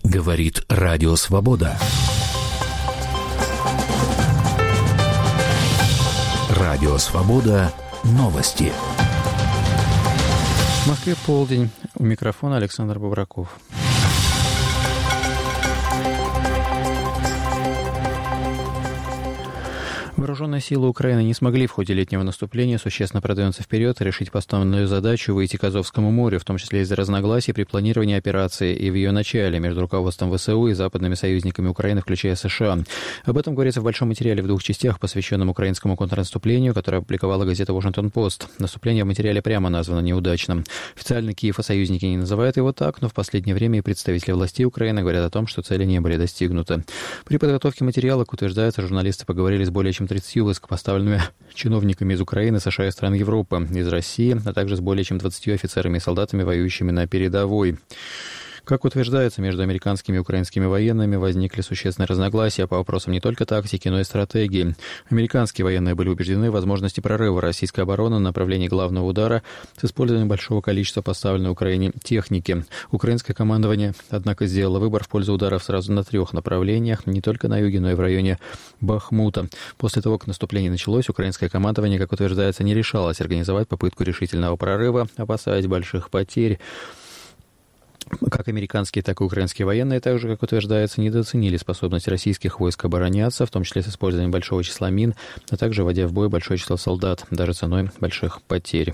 Говорит Радио Свобода. Радио Свобода. Новости. В Москве полдень. У микрофона Александр Бобраков. Вооруженные силы Украины не смогли в ходе летнего наступления существенно продвинуться вперед и решить поставленную задачу выйти к Азовскому морю, в том числе из-за разногласий при планировании операции и в ее начале между руководством ВСУ и западными союзниками Украины, включая США. Об этом говорится в большом материале в двух частях, посвященном украинскому контрнаступлению, которое опубликовала газета «Вашингтон-Пост». Наступление в материале прямо названо неудачным. Официально Киев и союзники не называют его так, но в последнее время и представители властей Украины говорят о том, что цели не были достигнуты. При подготовке материала, как утверждается, журналисты поговорили с более чем 30 высокопоставленными чиновниками из Украины, США и стран Европы, из России, а также с более чем 20 офицерами и солдатами, воюющими на передовой. Как утверждается, между американскими и украинскими военными возникли существенные разногласия по вопросам не только тактики, но и стратегии. Американские военные были убеждены в возможности прорыва российской обороны на направлении главного удара с использованием большого количества поставленной Украине техники. Украинское командование, однако, сделало выбор в пользу ударов сразу на 3 направлениях, не только на юге, но и в районе Бахмута. После того, как наступление началось, украинское командование, как утверждается, не решалось организовать попытку решительного прорыва, опасаясь больших потерь. Как американские, так и украинские военные, также, как утверждается, недооценили способность российских войск обороняться, в том числе с использованием большого числа мин, а также вводя в бой большое число солдат, даже ценой больших потерь.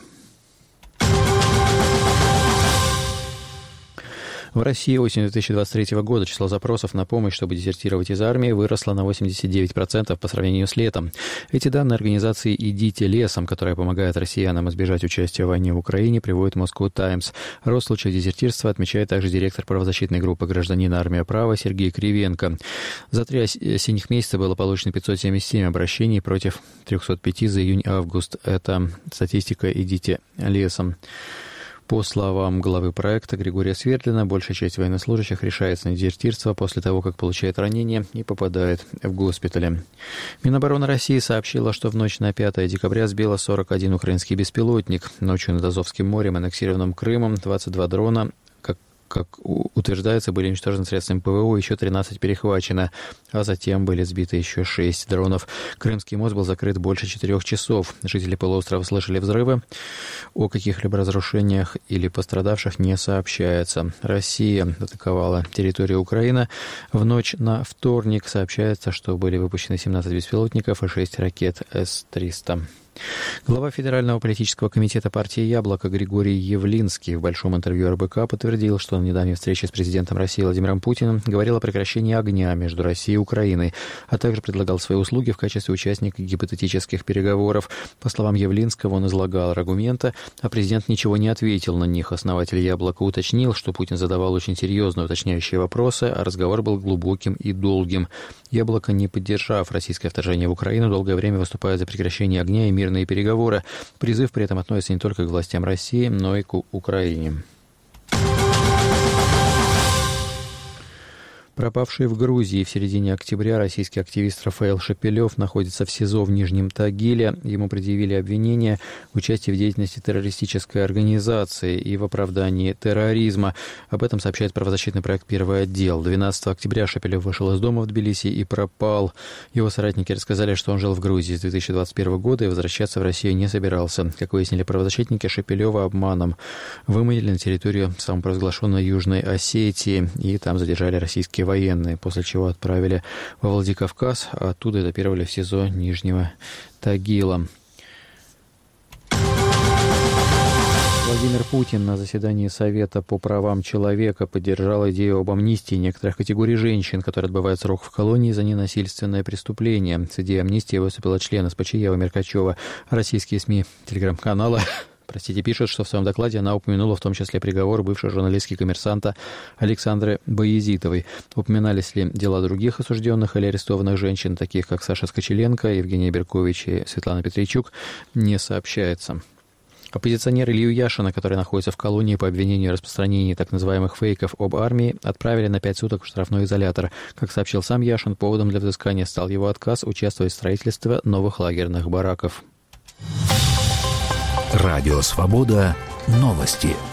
В России осенью 2023 года число запросов на помощь, чтобы дезертировать из армии, выросло на 89% по сравнению с летом. Эти данные организации «Идите лесом», которая помогает россиянам избежать участия в войне в Украине, приводит Moscow Times. Рост случаев дезертирства отмечает также директор правозащитной группы «Гражданин Армия Права» Сергей Кривенко. За 3 осенних месяца было получено 577 обращений против 305 за июнь-август. Это статистика «Идите лесом». По словам главы проекта Григория Свердлина, большая часть военнослужащих решается на дезертирство после того, как получает ранение и попадает в госпитали. Минобороны России сообщила, что в ночь на 5 декабря сбила 41 украинский беспилотник. Ночью над Азовским морем, аннексированным Крымом, 22 дрона, как утверждается, были уничтожены средствами ПВО, еще 13 перехвачено, а затем были сбиты еще 6 дронов. Крымский мост был закрыт больше 4 часов. Жители полуострова слышали взрывы. О каких-либо разрушениях или пострадавших не сообщается. Россия атаковала территорию Украины. В ночь на вторник сообщается, что были выпущены 17 беспилотников и 6 ракет С-300. Глава Федерального политического комитета партии «Яблоко» Григорий Явлинский в большом интервью РБК подтвердил, что на недавней встрече с президентом России Владимиром Путиным говорил о прекращении огня между Россией и Украиной, а также предлагал свои услуги в качестве участника гипотетических переговоров. По словам Явлинского, он излагал аргументы, а президент ничего не ответил на них. Основатель «Яблока» уточнил, что Путин задавал очень серьезные уточняющие вопросы, а разговор был глубоким и долгим. «Яблоко», не поддержав российское вторжение в Украину, долгое время выступает за прекращение огня и мирные переговоры. Призыв при этом относится не только к властям России, но и к Украине. Пропавший в Грузии в середине октября российский активист Рафаэль Шепелев находится в СИЗО в Нижнем Тагиле. Ему предъявили обвинение в участии в деятельности террористической организации и в оправдании терроризма. Об этом сообщает правозащитный проект «Первый отдел». 12 октября Шепелев вышел из дома в Тбилиси и пропал. Его соратники рассказали, что он жил в Грузии с 2021 года и возвращаться в Россию не собирался. Как выяснили правозащитники, Шепелева обманом выманили на территорию самопровозглашенной Южной Осетии, и там задержали российские военные, после чего отправили во Владикавказ, а оттуда этапировали в СИЗО Нижнего Тагила. Владимир Путин на заседании Совета по правам человека поддержал идею об амнистии некоторых категорий женщин, которые отбывают срок в колонии за ненасильственное преступление. С идеей амнистии выступила член СПЧ Ева Меркачева. Российские СМИ, телеграм-каналы пишут, что в своем докладе она упомянула в том числе приговор бывшей журналистки «Коммерсанта» Александры Баязитовой. Упоминались ли дела других осужденных или арестованных женщин, таких как Саша Скочеленко, Евгения Беркович и Светлана Петричук, не сообщается. Оппозиционер Илью Яшина, который находится в колонии по обвинению в распространении так называемых фейков об армии, отправили на 5 суток в штрафной изолятор. Как сообщил сам Яшин, поводом для взыскания стал его отказ участвовать в строительстве новых лагерных бараков. Радио «Свобода». Новости.